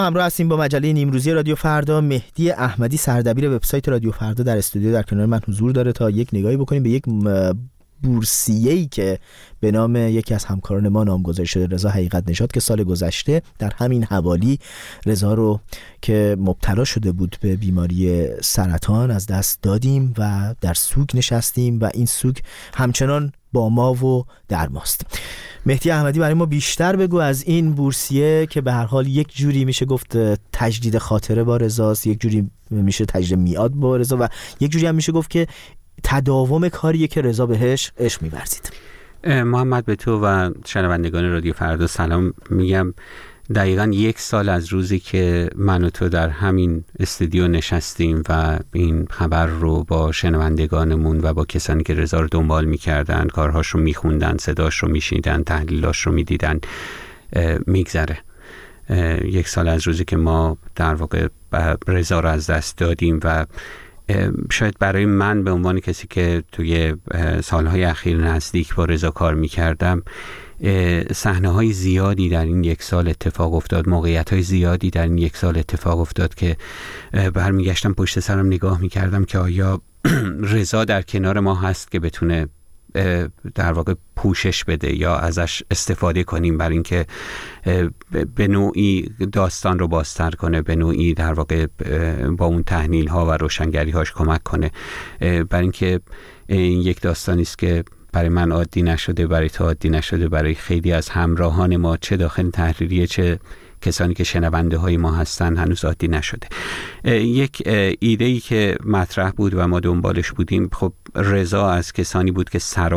همراه هستیم با مجله نیمروزی رادیو فردا. مهدی احمدی سردبیر وبسایت رادیو فردا در استودیو در کنار من حضور داره تا یک نگاهی بکنیم به یک بورسیه‌ای که به نام یکی از همکاران ما نامگذاری شده، رضا حقیقت نژاد، که سال گذشته در همین حوالی رضا رو که مبتلا شده بود به بیماری سرطان از دست دادیم و در سوگ نشستیم و این سوگ همچنان با ما و در ماست. مهدی احمدی برای ما بیشتر بگو از این بورسیه که به هر حال یک جوری میشه گفت تجدید خاطره با رضاست، یک جوری میشه تجدید میعاد با رضا و یک جوری هم میشه گفت که تداوم کاریه که رضا بهش عشق می‌ورزید. محمد، به تو و شنوندگان رادیو فردا سلام میگم. دقیقاً 1 سال از روزی که من و تو در همین استودیو نشستیم و این خبر رو با شنوندگانمون و با کسانی که رضا رو دنبال می‌کردن، کارهاش رو می‌خوندن، صداش رو می‌شنیدن، تحلیلاش رو می‌دیدن میگذره. 1 سال از روزی که ما در واقع رضا رو از دست دادیم و شاید برای من به عنوان کسی که توی سالهای اخیر نزدیک با رضا کار می‌کردم، صحنه‌های زیادی در این 1 سال اتفاق افتاد، موقعیت‌های زیادی در این 1 سال اتفاق افتاد که برمیگشتم پشت سرم نگاه می‌کردم که آیا رضا در کنار ما هست که بتونه در واقع پوشش بده یا ازش استفاده کنیم برای اینکه به نوعی داستان رو بازتر کنه، به نوعی در واقع با اون تحلیل ها و روشنگری هاش کمک کنه، برای اینکه این یک داستانی است که برای من عادی نشده، برای تو عادی نشده، برای خیلی از همراهان ما چه داخل تحریریه چه کسانی که شنونده های ما هستن هنوز عادی نشده. یک ایده‌ای که مطرح بود و ما دنبالش بودیم، خب رضا از کسانی بود که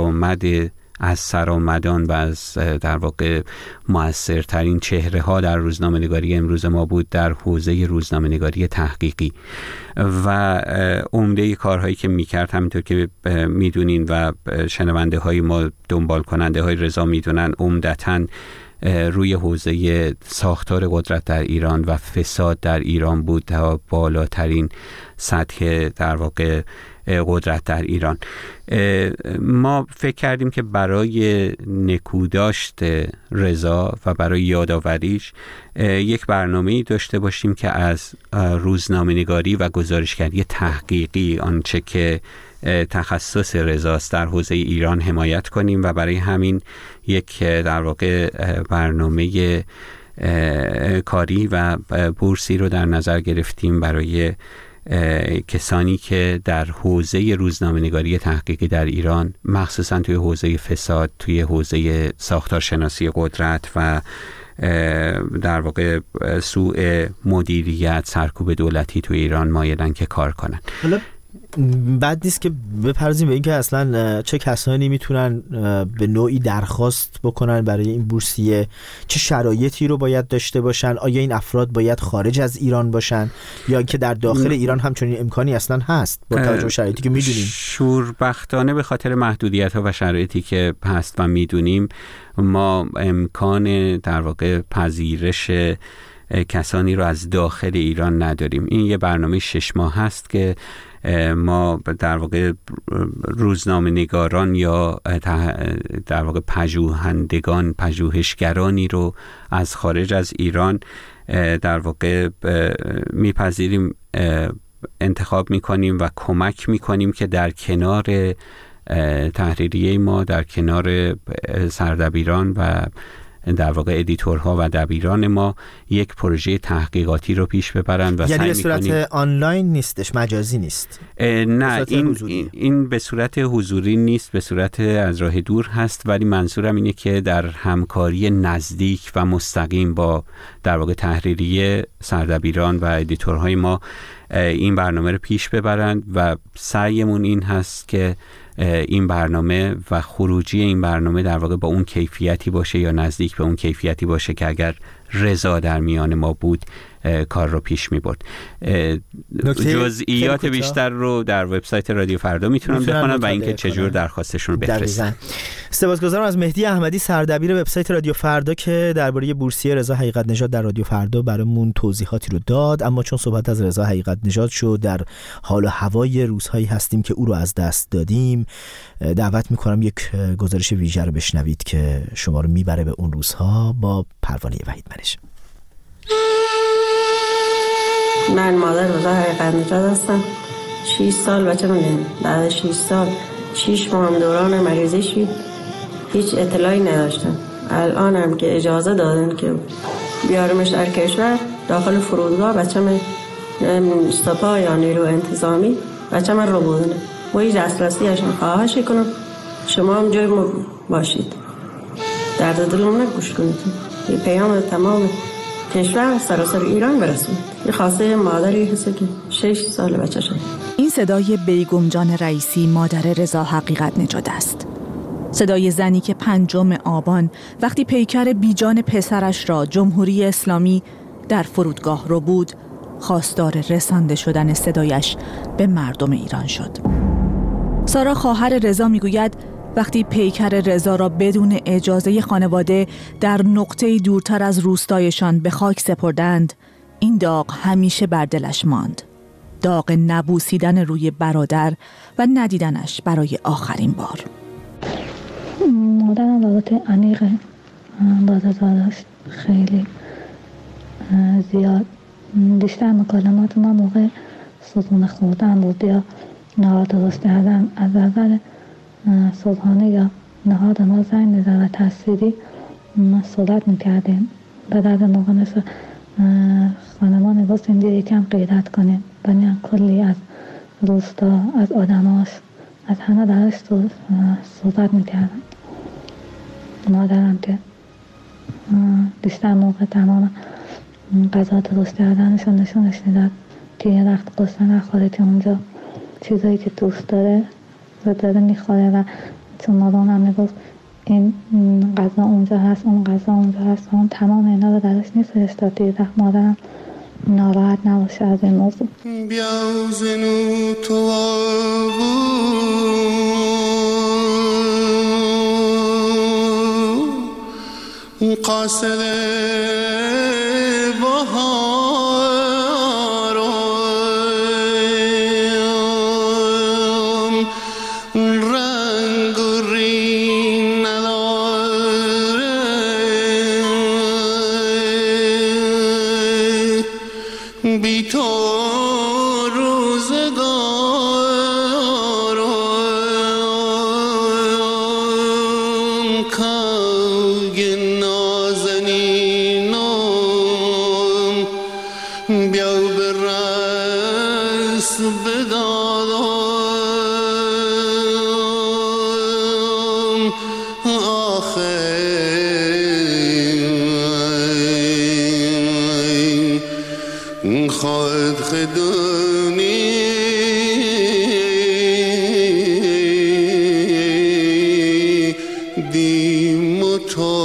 از سرآمدان و از در واقع مؤثرترین چهره ها در روزنامه‌نگاری امروز ما بود در حوزه روزنامه‌نگاری تحقیقی و عمده کارهایی که میکرد، همینطور که میدونین و شنونده های ما دنبال کننده های رضا میدونن، عمدتاً روی حوزه ساختار قدرت در ایران و فساد در ایران بود تا بالاترین سطح در واقع قدرت در ایران. ما فکر کردیم که برای نکوداشت رضا و برای یادآوریش یک برنامه‌ای داشته باشیم که از روزنامه‌نگاری و گزارشگری تحقیقی، آنچه که تخصص رضاست، در حوزه ایران حمایت کنیم و برای همین یک در واقع برنامه کاری و بورسی رو در نظر گرفتیم برای کسانی که در حوزه روزنامه‌نگاری تحقیقی در ایران، مخصوصا توی حوزه فساد، توی حوزه ساختارشناسی قدرت و در واقع سوء مدیریت، سرکوب دولتی توی ایران مایلن که کار کنن. بد نیست که بپردازیم به اینکه اصلا چه کسانی میتونن به نوعی درخواست بکنن برای این بورسیه، چه شرایطی رو باید داشته باشن، آیا این افراد باید خارج از ایران باشن یا اینکه در داخل ایران همچنین امکانی اصلا هست با توجه به شرایطی که میدونیم؟ شوربختانه به خاطر محدودیت‌ها و شرایطی که هست و میدونیم، ما امکان در واقع پذیرش کسانی رو از داخل ایران نداریم. این یه برنامه 6 ماه هست که ما در واقع روزنامه نگاران یا در واقع پژوهشگرانی رو از خارج از ایران در واقع میپذیریم، انتخاب میکنیم و کمک میکنیم که در کنار تحریریه ما، در کنار سردبیران و در واقع ادیتورها و دبیران ما یک پروژه تحقیقاتی رو پیش ببرن و یعنی به صورت آنلاین نیستش، مجازی نیست؟ نه، این به صورت حضوری نیست، به صورت از راه دور هست، ولی منظورم اینه که در همکاری نزدیک و مستقیم با در واقع تحریریه، سردبیران و ادیتورهای ما این برنامه رو پیش ببرن و سعیمون این هست که این برنامه و خروجی این برنامه در واقع با اون کیفیتی باشه یا نزدیک به اون کیفیتی باشه که اگر رضا در میان ما بود کار رو پیش می برد. جزئیات بیشتر رو در وبسایت رادیو فردا میتونن بخونن و اینکه چجور درخواستشون رو بفرستن. سپاسگزارم از مهدی احمدی، سردبیر وبسایت رادیو فردا، که درباره بورسیه رضا حقیقت نژاد در رادیو فردا برامون توضیحاتی رو داد. اما چون صحبت از رضا حقیقت نژاد شد، در حال و هوای روزهایی هستیم که او رو از دست دادیم، دعوت میکنم یک گزارش ویژه رو بشنوید که شما رو میبره به اون روزها با پروانه وحید منش. من مادر رضا حقیقت نژاد هستم. 6 سال بچه من بعد 6 سال 6 ماه هم دوران مریضی شد، هیچ اطلاعی نداشتم. الان هم که اجازه دادن که بیارمش در کشور داخل فرودگاه، بچه من سپاه یا نیرو انتظامی بچه من رو بودنه و هیچ دسترسیشون خواهش کنم شما هم جای ما باشید، درد دلم نگوش کنید، یه پیام تمام کشور سراسر ایران برسونید. یه خواسته مادری هست که 6 سال بچه شد. این صدای بیگم جان رئیسی مادر رضا حقیقت نژاد است. صدای زنی که 5 آبان وقتی پیکر بیجان پسرش را جمهوری اسلامی در فرودگاه رو بود، خواستار رسانده شدن صدایش به مردم ایران شد. سارا خواهر رضا میگوید وقتی پیکر رضا را بدون اجازه خانواده در نقطه دورتر از روستایشان به خاک سپردند، این داغ همیشه بر دلش ماند. داغ نبوسیدن روی برادر و ندیدنش برای آخرین بار. مادرم رابطه عمیقه با رضا داشت، خیلی زیاد. بیشتر مکالمات ما موقع صبحانه خوردن بود یا نهار درست کردن، از نظر صبحانه یا نهار ما زنگ می‌زد و تصویری صحبت می‌کردیم. به درد موقع مثل خانمان می‌گفتیم دیگه یکم غیرت کنیم، بنیان کلی از روستا، از آدماش، از همه درش صحبت می‌کردن. مادرم که بیشتر موقع تمام غذا درست کردنشون نشونش میداد که یه وقت قصه نخوره، که اونجا چیزایی که دوست داره و داره میخوره. و چون مادرم میگفت این غذا اونجا هست، اون غذا اونجا هست، اون تمام اینا رو درش میفرستاد دیگه وقت مادرم ناراحت نباشه از این موضوع. بیازنو تو قاصد بهارم رنگ و رین نداره، بی تو خود خدونی دیم و تو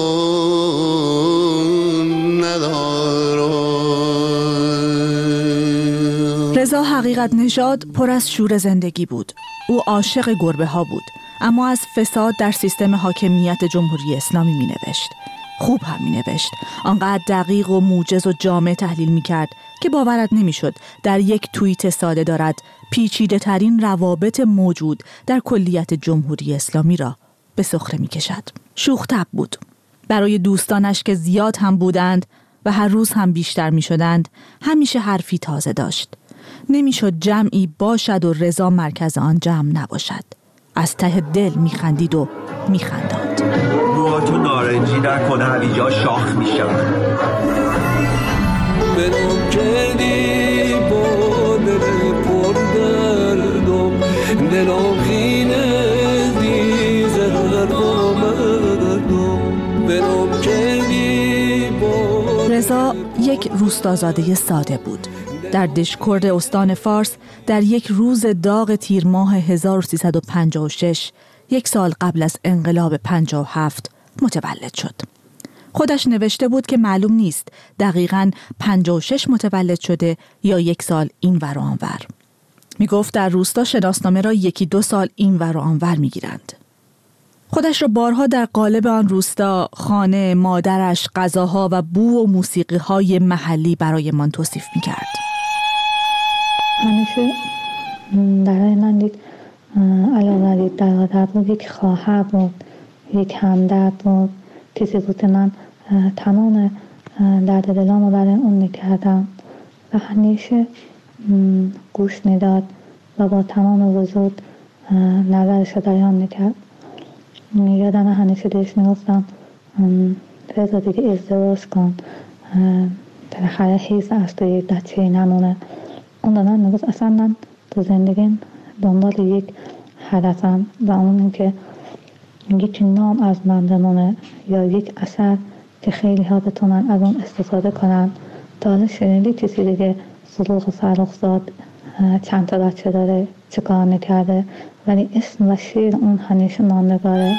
ندارم. رضا حقیقت نژاد پر از شور زندگی بود. او عاشق گربه ها بود، اما از فساد در سیستم حاکمیت جمهوری اسلامی می نوشت. خوب هم می نوشت. آنقدر دقیق و موجز و جامع تحلیل می کرد که باورت نمی شد در یک توییت ساده دارد پیچیده ترین روابط موجود در کلیت جمهوری اسلامی را به سخره می کشد. شوخ طبع بود. برای دوستانش که زیاد هم بودند و هر روز هم بیشتر می شدند همیشه حرفی تازه داشت. نمی شد جمعی باشد و رضا مرکز آن جمع نباشد. از ته دل می خندید و می خنداند. بوا تو نارنجی نکنه هویجا شاخ می شود. برم کردی با دل پر دردم دلم خینه دیزه هر آمدم برم کردی با. رضا یک روستازاده ساده بود. در دشکرد استان فارس در یک روز داغ تیر ماه 1356 یک سال قبل از انقلاب 57 متولد شد. خودش نوشته بود که معلوم نیست دقیقاً 56 متولد شده یا یک سال این ور و آن ور. می گفت در روستا شناسنامه را 1-2 سال این ور و آن ور می گیرند. خودش را بارها در قالب آن روستا، خانه، مادرش، غذاها و بو و موسیقی‌های محلی برای من توصیف می کرد. همیشه برای من یک علاوه یک برادر بود، یک خواهر بود، یک همدرد بود، کسی بود که من تمام درد دلامو برای اون میکردم و همیشه گوش میداد و با تمام وجود نظرش رو بیان میکرد. یادم همیشه بهش میگفتم رضا دیگه ازدواج کن، بالاخره حیث از تو یک بچه نمونه. اون به من میگفت اصلا من تو زندگیم دنبال یک هدفم و اون این که یک نام از من بمونه یا یک اثر که خیلی ها بتونن از اون استفاده کنن. تا حالا شنیدی کسی دیگه صدوق فرخزاد چند تا بچه داره چه کار میکرده؟ ولی اسم و شیر اون همیشه ماندگاره.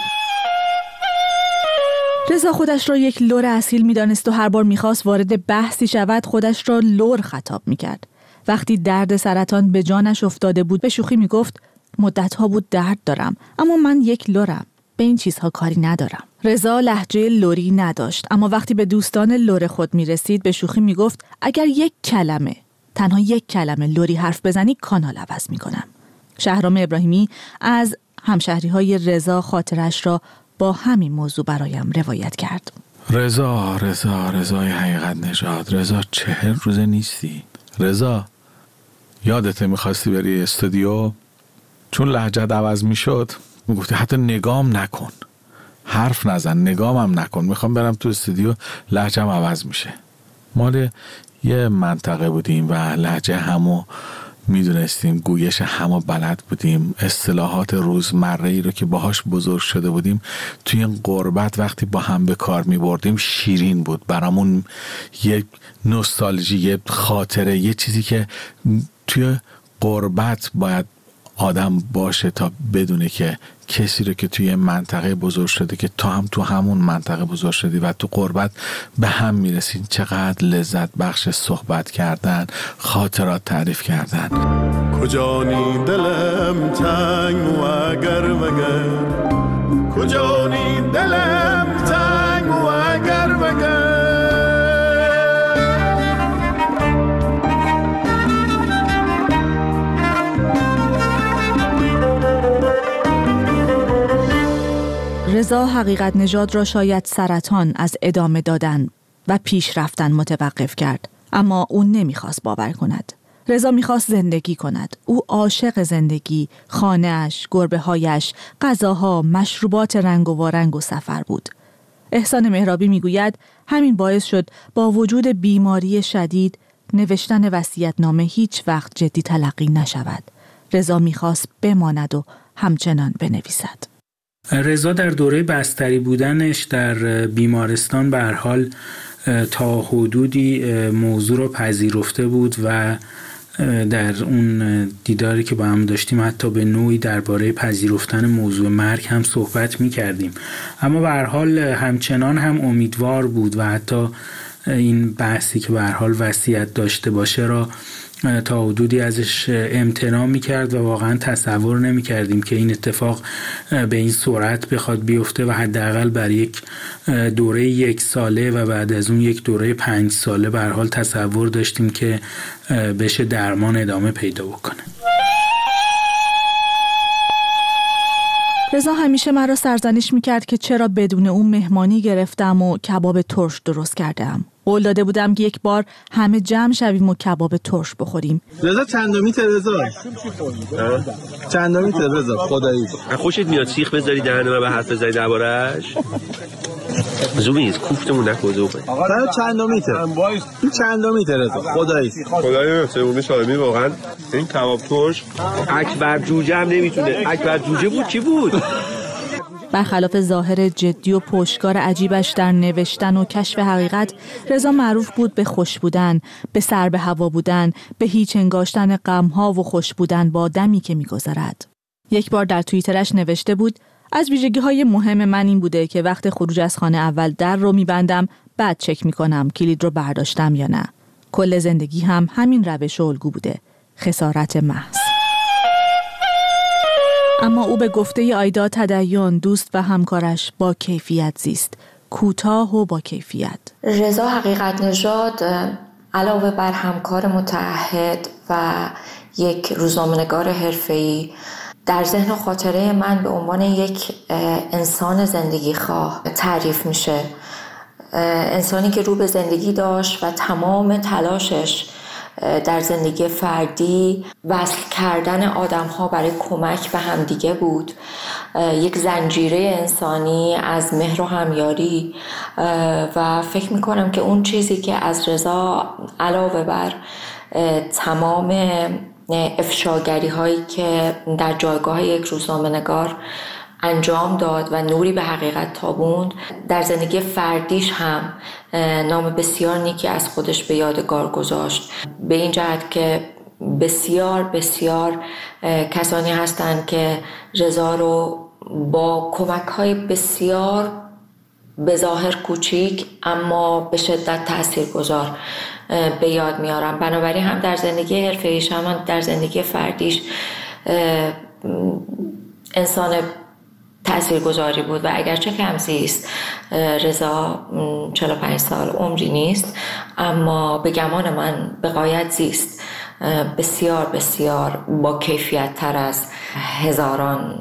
رضا خودش را یک لور اصیل می‌دانست و هر بار می‌خواست وارد بحثی شود خودش را لور خطاب می‌کرد. وقتی درد سرطان به جانش افتاده بود به شوخی می‌گفت مدت‌ها بود درد دارم اما من یک لورم، به این چیزها کاری ندارم. رضا لهجه لوری نداشت اما وقتی به دوستان لور خود می‌رسید به شوخی می‌گفت اگر تنها یک کلمه لوری حرف بزنی کانال عوض می‌کنم. شهرام ابراهیمی از همشهری‌های رضا خاطرش را با همین موضوع برایم روایت کرد. رضای حقیقت نژاد، رضا 40 روزه نیستی. رضا یادته میخواستی بری استودیو، چون لهجت عوض میشد میگفتی حتی نگام نکن، حرف نزن، نگامم نکن، میخوام برم تو استودیو لهجم عوض میشه. مال یه منطقه بودیم و لهجه همو میدونستیم، گویش همو بلد بودیم، اصطلاحات روزمره‌ای رو که باهاش بزرگ شده بودیم توی این غربت وقتی با هم به کار میبردیم شیرین بود برامون. یه نوستالژی، یه خاطره، یه چیزی که توی غربت باید آدم باشه تا بدونه که کسی رو که توی منطقه بزرگ شده که تا هم تو همون منطقه بزرگ شدی و تو غربت به هم میرسین، چقدر لذت بخش صحبت کردن، خاطرات تعریف کردن. کجا نی دلم تنگ و اگر وگر، کجا نی دلم تنگ و اگر وگر. رضا حقیقت نژاد را شاید سرطان از ادامه دادن و پیش رفتن متوقف کرد، اما او نمیخواست باور کند. رضا میخواست زندگی کند. او عاشق زندگی، خانه‌اش، گربه‌هایش، غذاها، مشروبات رنگ و وارنگ و سفر بود. احسان مهرابی میگوید همین باعث شد با وجود بیماری شدید نوشتن وصیت‌نامه هیچ وقت جدی تلقی نشود. رضا میخواست بماند و همچنان بنویسد. رضا در دوره بستری بودنش در بیمارستان به هر حال تا حدودی موضوع رو پذیرفته بود و در اون دیداری که با هم داشتیم حتی به نوعی درباره پذیرفتن موضوع مرگ هم صحبت می کردیم، اما به هر حال همچنان هم امیدوار بود و حتی این بحثی که به هر حال وصیت داشته باشه را تا حدودی ازش امتناع می‌کرد و واقعا تصور نمی‌کردیم که این اتفاق به این سرعت بخواد بیفته و حداقل برای یک دوره 1 ساله و بعد از اون یک دوره 5 ساله به هر حال تصور داشتیم که بشه درمان ادامه پیدا بکنه. رضا همیشه مرا سرزنش میکرد که چرا بدون اون مهمانی گرفتم و کباب ترش درست کردم. قول داده بودم که یک بار همه جمع شویم و کباب ترش بخوریم. رضا چندمیت رضا؟ چندمیت رضا خدایی؟ خوشت میاد سیخ بذاری دهنه و به حرف بزنی دربارش؟ زومیز کوفتمون نکوزو آقا چندمیته؟ این چندمیته رضا خدایی؟ خدایی سومی شالمی واقعا این کباب ترش اکبر جوجه هم نمیتونه. اکبر جوجه بود کی بود؟ برخلاف ظاهر جدی و پشتکار عجیبش در نوشتن و کشف حقیقت، رضا معروف بود به خوش بودن، به سر به هوا بودن، به هیچ انگاشتن غم‌ها و خوش بودن با دمی که می‌گذرد. یک بار در توییترش نوشته بود: از ویژگی‌های مهم من این بوده که وقت خروج از خانه اول در رو می‌بندم، بعد چک می‌کنم کلید رو برداشتم یا نه. کل زندگی هم همین روش الگو بوده. خسارت محض. اما او به گفته آیدا تدین، دوست و همکارش، با کیفیت زیست، کوتاه و با کیفیت. رضا حقیقت نژاد علاوه بر همکار متعهد و یک روزنامه‌نگار حرفه‌ای در ذهن و خاطره من به عنوان یک انسان زندگی خواه تعریف میشه. انسانی که رو به زندگی داشت و تمام تلاشش در زندگی فردی وصل کردن آدم‌ها برای کمک به همدیگه بود، یک زنجیره انسانی از مهر و همیاری. و فکر میکنم که اون چیزی که از رضا علاوه بر تمام افشاگری هایی که در جایگاه یک روزنامه‌نگار انجام داد و نوری به حقیقت تابوند، در زندگی فردیش هم نام بسیار نیکی از خودش به یادگار گذاشت، به این جهت که بسیار بسیار کسانی هستند که رضا رو با کمک‌های بسیار به ظاهر کوچیک اما به شدت تاثیرگذار به یاد میارم. بنابراین هم در زندگی حرفه‌ایش هم در زندگی فردیش انسان تاثیرگذاری بود و اگرچه کم زیست، رضا 45 سال عمری نیست، اما به گمان من به غایت زیست، بسیار بسیار با کیفیت تر از هزاران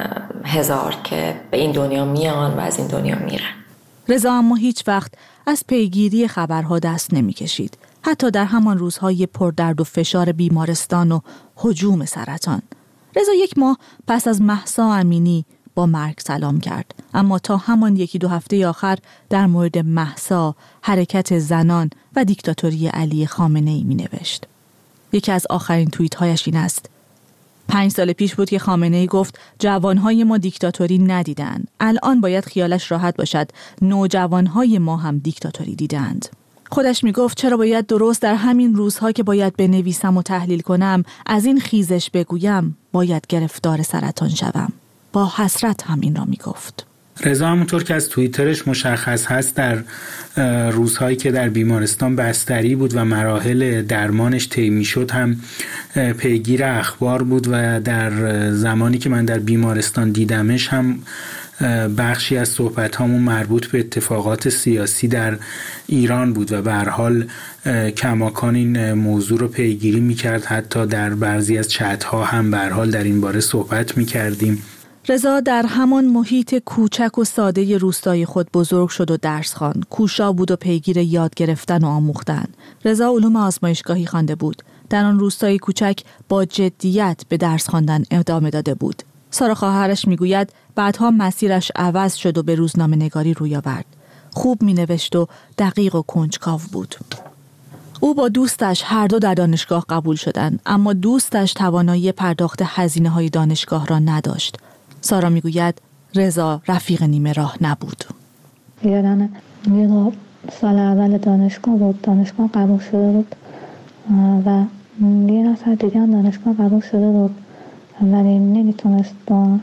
هزار که به این دنیا میان و از این دنیا میرن. رضا اما هیچ وقت از پیگیری خبرها دست نمی کشید، حتی در همان روزهای پردرد و فشار بیمارستان و هجوم سرطان. رضا 1 ماه پس از مهسا امینی با مرگ سلام کرد، اما تا همان 1-2 هفته آخر در مورد مهسا، حرکت زنان و دیکتاتوری علی خامنه‌ای می نوشت. یکی از آخرین توییت هایش این است: 5 سال پیش بود که خامنه‌ای گفت جوانهای ما دیکتاتوری ندیدند. الان باید خیالش راحت باشد، نوجوانهای ما هم دیکتاتوری دیدند. خودش می گفت چرا باید درست در همین روزها که باید بنویسم و تحلیل کنم از این خیزش بگویم باید گرفتار سرطان شوم. با حسرت هم این را می گفت. رضا همونطور که از توییترش مشخص هست در روزهایی که در بیمارستان بستری بود و مراحل درمانش طی می‌شد هم پیگیر اخبار بود و در زمانی که من در بیمارستان دیدمش هم بخشی از صحبت‌هامون مربوط به اتفاقات سیاسی در ایران بود و به هر حال کماکان این موضوع رو پیگیری می‌کرد. حتی در بعضی از چت‌ها هم به هر حال در این باره صحبت می‌کردیم. رضا در همان محیط کوچک و ساده روستای خود بزرگ شد و درس خواند. کوشا بود و پیگیر یاد گرفتن و آموختن. رضا علوم آزمایشگاهی خوانده بود. در آن روستای کوچک با جدیت به درس خواندن ادامه داده بود. سارا خواهرش میگوید بعدها مسیرش عوض شد و به روزنامه‌نگاری روی آورد. خوب مینوشت و دقیق و کنجکاو بود. او با دوستش هر دو در دانشگاه قبول شدند، اما دوستش توانایی پرداخت هزینه‌های دانشگاه را نداشت. سارا میگوید رضا رفیق نیمه راه نبود. یادم میاد سال اول دانشگاه بود، دانشگاه قبول شده بود و یه نفر دیگه هم دانشگاه قبول شده بود ولی نمیتونست با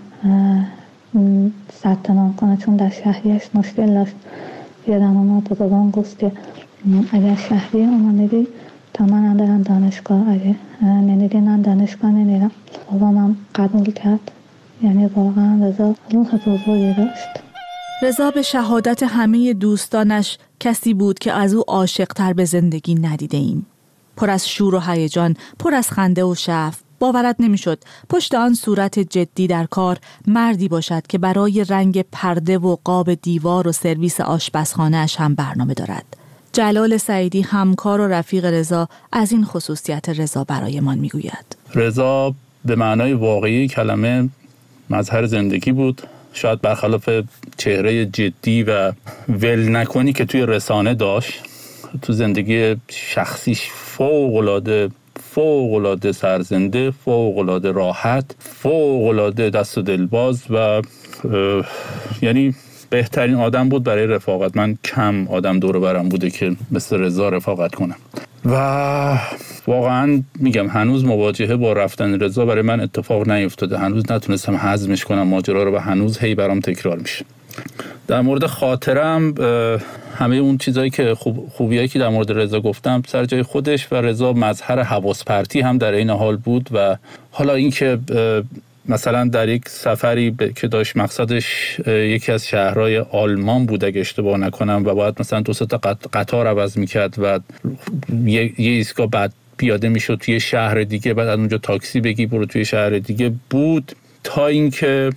ثبت نام کنه چون در شهریه‌اش مشکل داشت. یادم اومد به بابام گفت که اگر شهریه اومدی تا من برم دانشگاه، اگه نمیدی من دانشگاه نمیرم. بابامم قبول کرد. یعنی واقعا رضا روح بزرگی داشت. رضا به شهادت همه دوستانش کسی بود که از او عاشق‌تر به زندگی ندیده ایم. پر از شور و هیجان، پر از خنده و شعف. باورت نمیشد پشت آن صورت جدی در کار مردی باشد که برای رنگ پرده و قاب دیوار و سرویس آشپزخانه‌اش هم برنامه دارد. جلال سعیدی همکار و رفیق رضا از این خصوصیت رضا برایمان میگوید. رضا به معنای واقعی کلمه مظهر زندگی بود. شاید برخلاف چهره جدی و ول نکنی که توی رسانه داشت، تو زندگی شخصیش فوق‌العاده سرزنده، فوق‌العاده راحت، فوق‌العاده دست و دلباز و یعنی بهترین آدم بود برای رفاقت. من کم آدم دور برم بوده که مثل رضا رفاقت کنم و واقعا میگم هنوز مواجهه با رفتن رضا برای من اتفاق نیفتاده. هنوز نتونستم هضمش کنم ماجرا رو و هنوز هی برام تکرار میشه. در مورد خاطرم همه اون چیزایی که خوبیایی که در مورد رضا گفتم سر جای خودش و رضا مظهر حواس پرتی هم در این حال بود و حالا این که مثلا در یک سفری که داشت مقصدش یکی از شهرهای آلمان بود اگه اشتباه نکنم و باید مثلا 2 تا قطار عوض میکرد و یه ایستگاه بعد پیاده میشد توی شهر دیگه، بعد از اونجا تاکسی بگی برو توی شهر دیگه بود. تا اینکه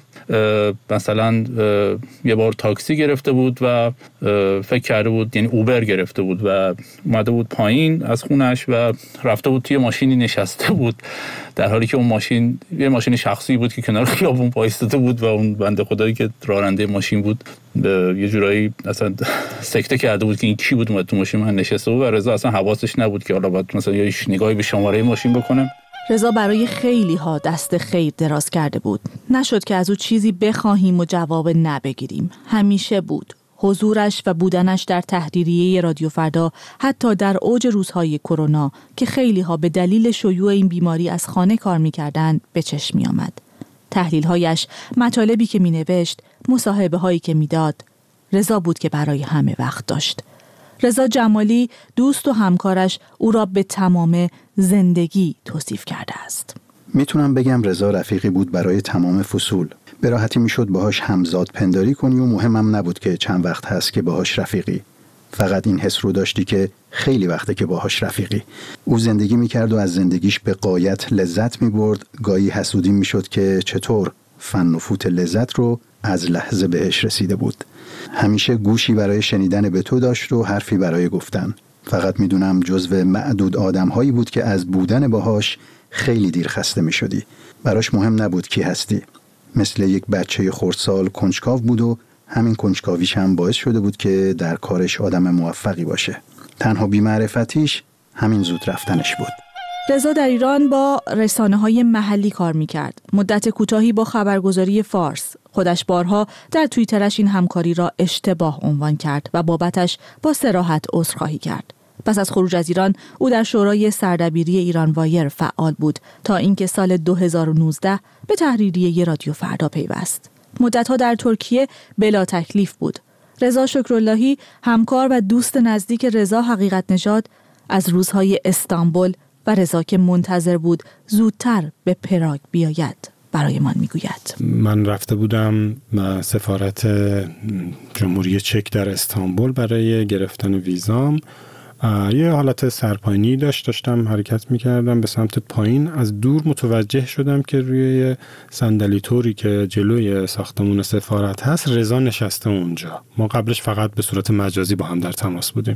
مثلا یه بار تاکسی گرفته بود و فکر کرده بود، یعنی اوبر گرفته بود و اومده بود پایین از خونش و رفته بود توی ماشینی نشسته بود، در حالی که اون ماشین یه ماشین شخصی بود که کنار خیابون وایساده بود و اون بنده خدایی که راننده ماشین بود یه جورایی اصلا سکته کرده بود که این کی بود اومد تو ماشین من نشسته بود و رضا اصلا حواسش نبود که حالا باید مثلا یه نگاهی به شماره ماشین بکنه. رضا برای خیلی ها دست خیر دراز کرده بود. نشد که از او چیزی بخواهیم و جواب نبگیریم. همیشه بود. حضورش و بودنش در تحریریه رادیو فردا، حتی در اوج روزهای کرونا که خیلی ها به دلیل شیوع این بیماری از خانه کار می‌کردند، به چشم می‌آمد. تحلیل‌هایش، مطالبی که می‌نوشت، مصاحبه‌هایی که می‌داد، رضا بود که برای همه وقت داشت. رضا جمالی، دوست و همکارش، او را به تمام زندگی توصیف کرده است. میتونم بگم رضا رفیقی بود برای تمام فصول. به راحتی میشد باهاش همزاد پنداری کنی و مهمم نبود که چند وقت هست که باهاش رفیقی. فقط این حس رو داشتی که خیلی وقته که باهاش رفیقی. او زندگی میکرد و از زندگیش به غایت لذت میبرد. گاهی حسودی میشد که چطور فن و فوت لذت رو از لحظه بهش رسیده بود. همیشه گوشی برای شنیدن به تو داشت و حرفی برای گفتن. فقط میدونم جزو معدود آدم‌هایی بود که از بودن باهاش خیلی دیر خسته میشدی. براش مهم نبود کی هستی. مثل یک بچه خردسال کنجکاو بود و همین کنجکاویش هم باعث شده بود که در کارش آدم موفقی باشه. تنها بی‌معرفتیش همین زود رفتنش بود. رضا در ایران با رسانه‌های محلی کار می‌کرد. مدت کوتاهی با خبرگزاری فارس. خودش بارها در توییترش این همکاری را اشتباه عنوان کرد و بابتش با صراحت عذرخواهی کرد. پس از خروج از ایران، او در شورای سردبیری ایران وایر فعال بود تا اینکه سال 2019 به تحریریه رادیو فردا پیوست. مدت‌ها در ترکیه بلا تکلیف بود. رضا شکراللهی، همکار و دوست نزدیک رضا حقیقت نژاد، از روزهای استانبول و رضا که منتظر بود زودتر به پراگ بیاید برای من میگوید. من رفته بودم سفارت جمهوری چک در استانبول برای گرفتن ویزام. یه حالت سرپایینی داشتم حرکت میکردم به سمت پایین. از دور متوجه شدم که روی صندلی طوری که جلوی ساختمون سفارت هست رضا نشسته اونجا. ما قبلش فقط به صورت مجازی با هم در تماس بودیم.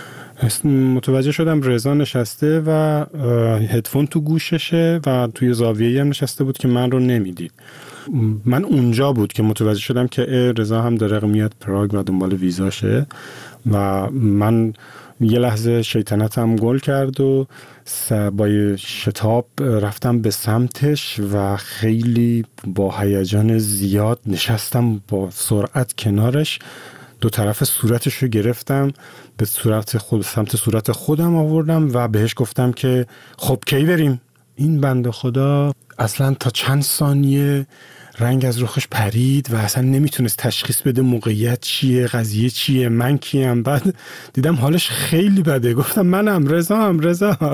متوجه شدم رضا نشسته و هدفون تو گوششه و توی زاویه‌ای هم نشسته بود که من رو نمیدید. من اونجا بود که متوجه شدم که رضا هم داره میاد پراگ و دنبال ویزاشه و من یه لحظه شیطنتم گل کرد و با شتاب رفتم به سمتش و خیلی با هیجان زیاد نشستم با سرعت کنارش. دو طرف صورتش رو گرفتم، به سمت صورت خودم آوردم و بهش گفتم که خب کی بریم؟ این بنده خدا اصلا تا چند ثانیه رنگ از رخش پرید و اصلا نمیتونست تشخیص بده موقعیت چیه، قضیه چیه، من کیم. بعد دیدم حالش خیلی بده، گفتم منم رضا.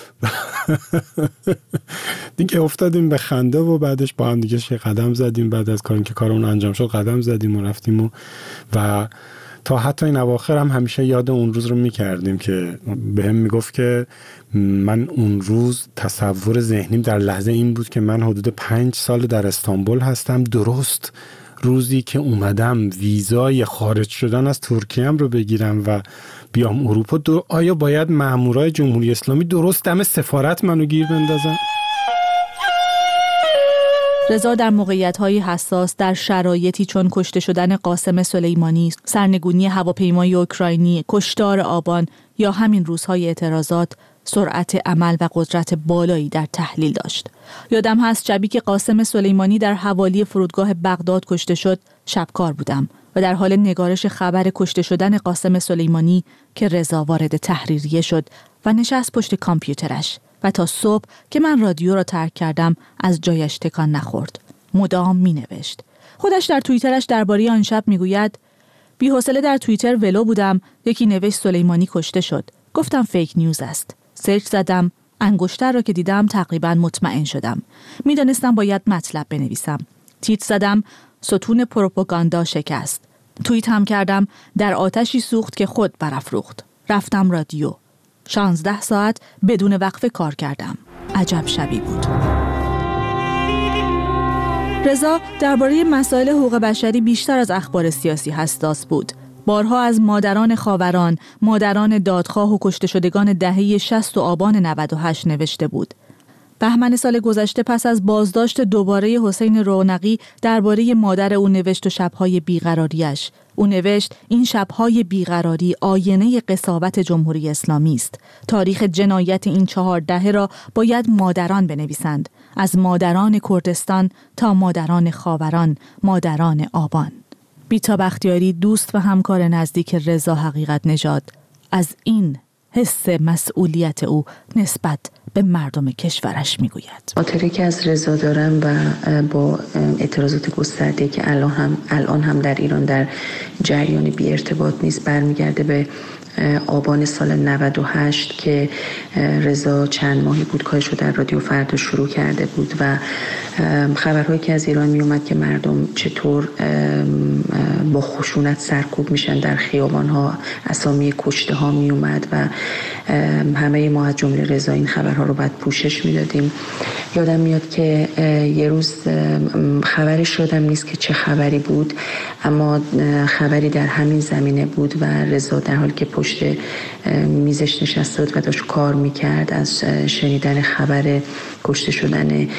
دیگه افتادیم به خنده و بعدش با هم دیگه قدم زدیم. بعد از کاری که کارمون انجام شد قدم زدیم و رفتیم و تا حتی این اواخر هم همیشه یاد اون روز رو میکردیم که بهم میگفت که من اون روز تصور ذهنیم در لحظه این بود که من حدود 5 سال در استانبول هستم، درست روزی که اومدم ویزای خارج شدن از ترکیه‌ام رو بگیرم و بیام اروپا، آیا باید مامورای جمهوری اسلامی درست دم سفارت منو گیر بندازن؟ رضا در موقعیت‌های حساس، در شرایطی چون کشته شدن قاسم سلیمانی، سرنگونی هواپیمای اوکراینی، کشتار آبان یا همین روزهای اعتراضات، سرعت عمل و قدرت بالایی در تحلیل داشت. یادم هست شبی که قاسم سلیمانی در حوالی فرودگاه بغداد کشته شد، شبکار بودم و در حال نگارش خبر کشته شدن قاسم سلیمانی که رضا وارد تحریریه شد و نشست پشت کامپیوترش و تا صبح که من رادیو را ترک کردم از جایش تکان نخورد. مدام می نوشت. خودش در توییترش درباره آن شب می گوید بی‌حوصله در توییتر ولو بودم، یکی نوشت سلیمانی کشته شد. گفتم فیک نیوز است. سرچ زدم، انگشتر را که دیدم تقریبا مطمئن شدم. می دانستم باید مطلب بنویسم. تیتر زدم، ستون پروپاگاندا شکست. توییت هم کردم، در آتشی سوخت که خود برافروخت. رفتم رادیو. 16 ساعت بدون وقفه کار کردم. عجب شبی بود. رضا درباره مسائل حقوق بشری بیشتر از اخبار سیاسی حساس بود. بارها از مادران خاوران، مادران دادخواه و کشته شدگان دهه 60 و آبان 98 نوشته بود. بهمن سال گذشته پس از بازداشت دوباره حسین رونقی درباره مادر او نوشت و شب‌های بیقراریش. او نوشت این شب‌های بیقراری آینه قساوت جمهوری اسلامی است. تاریخ جنایت این 4 دهه را باید مادران بنویسند، از مادران کردستان تا مادران خاوران، مادران آبان. بیتا بختیاری، دوست و همکار نزدیک رضا حقیقت نژاد، از این حس مسئولیت او نسبت به مردم کشورش میگوید. خاطری که از رضا دارم و با اعتراضات گسترده که الان هم در ایران در جریان بی ارتباط نیست برمیگرده به آبان سال 98 که رضا چند ماهی بود کارش رو در رادیو فردا شروع کرده بود و خبرهایی که از ایران می اومد که مردم چطور با خشونت سرکوب میشن در خیابان‌ها، اسامی کشته ها می اومد و همه ما از جمله رضا این خبرها رو بعد پوشش میدادیم. یادم میاد که یه روز خبرش یادم نیست که چه خبری بود، اما خبری در همین زمینه بود و رضا در حالی که پشت میزش نشسته بود و داشت کار میکرد از شنیدن خبر کشته شدن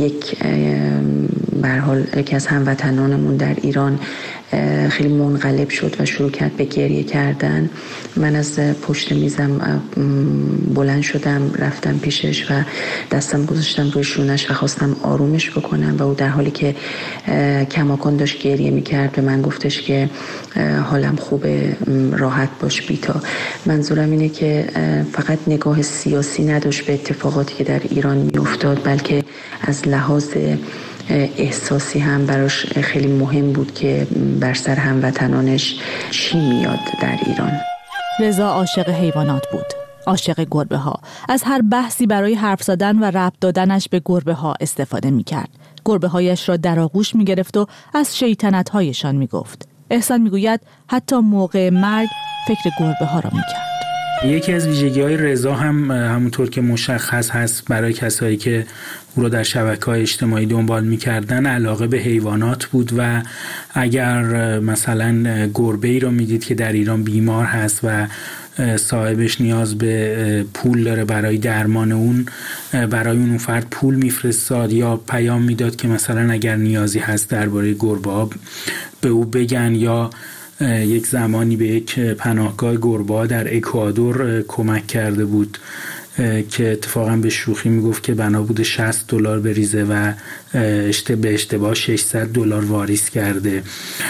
یکی از هموطنانمون در ایران خیلی منقلب شد و شروع کرد به گریه کردن. من از پشت میزم بلند شدم، رفتم پیشش و دستم گذاشتم روی شونش و خواستم آرومش بکنم و او در حالی که کماکان داشت گریه میکرد به من گفتش که حالم خوبه، راحت باش بیتا. منظورم اینه که فقط نگاه سیاسی نداشت به اتفاقاتی که در ایران میافتاد، بلکه از لحاظ احساسی هم براش خیلی مهم بود که بر سر هموطنانش چی میاد در ایران. رضا عاشق حیوانات بود، عاشق گربه ها. از هر بحثی برای حرف زدن و ربط دادنش به گربه ها استفاده می کرد. گربه هایش را در آغوش می گرفت و از شیطنت هایشان می گفت. احسان می گوید حتی موقع مرگ فکر گربه ها را می کرد. یکی از ویژگی‌های رضا هم همونطور که مشخص هست برای کسایی که او رو در شبکه‌های اجتماعی دنبال می‌کردن، علاقه به حیوانات بود و اگر مثلا گربه‌ای رو می‌دید که در ایران بیمار هست و صاحبش نیاز به پول داره برای درمان اون، برای اون فرد پول میفرستاد یا پیام میداد که مثلا اگر نیازی هست درباره گربه‌ها به او بگن، یا یک زمانی به یک پناهگاه گربه‌ها در اکوادور کمک کرده بود که اتفاقا به شوخی میگفت که بنا بوده $60 بریزه و به اشتباه $600 واریز کرده.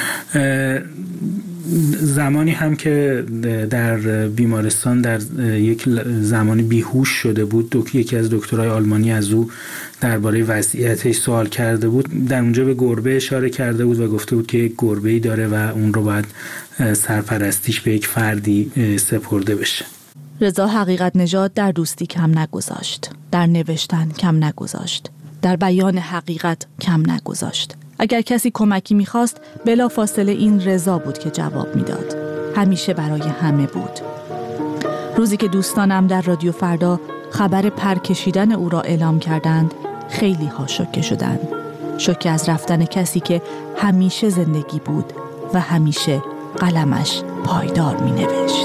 زمانی هم که در بیمارستان در یک زمانی بیهوش شده بود، یکی از دکترای آلمانی از او درباره وضعیتش سوال کرده بود، در اونجا به گربه اشاره کرده بود و گفته بود که یک گربه‌ای داره و اون رو باید سرپرستیش به یک فردی سپرده بشه. رضا حقیقت نژاد در دوستی کم نگذاشت، در نوشتن کم نگذاشت، در بیان حقیقت کم نگذاشت. اگر کسی کمکی میخواست بلا فاصله این رضا بود که جواب میداد. همیشه برای همه بود. روزی که دوستانم در رادیو فردا خبر پرکشیدن او را اعلام کردند، خیلی ها شوکه شدند. شوکه از رفتن کسی که همیشه زندگی بود و همیشه قلمش پایدار می نوشت.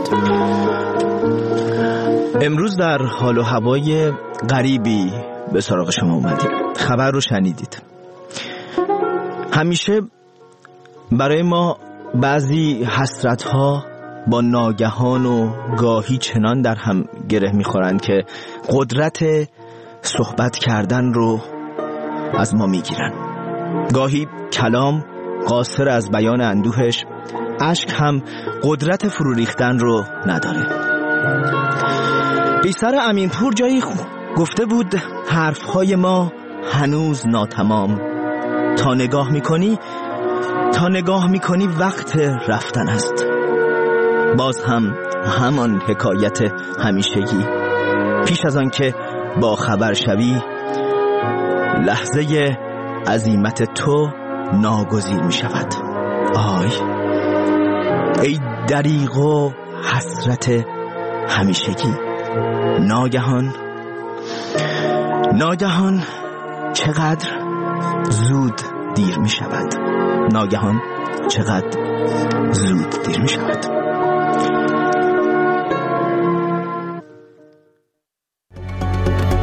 امروز در حال و هوای غریبی به سراغ شما اومدیم. خبر رو شنیدید. همیشه برای ما بعضی حسرت‌ها با ناگهان و گاهی چنان در هم گره می‌خورند که قدرت صحبت کردن رو از ما می‌گیرن. گاهی کلام قاصر از بیان اندوهش، اشک هم قدرت فرو ریختن رو نداره. بیسر امینپور جایی گفته بود حرفهای ما هنوز ناتمام، تا نگاه میکنی وقت رفتن است. باز هم همان حکایت همیشگی، پیش از آن که با خبر شوی لحظه عزیمت تو ناگزیر می شود. آی ای دریغ و حسرت همیشگی، ناگهان چقدر زود دیر می شود. ناگهان چقدر زود دیر می شود.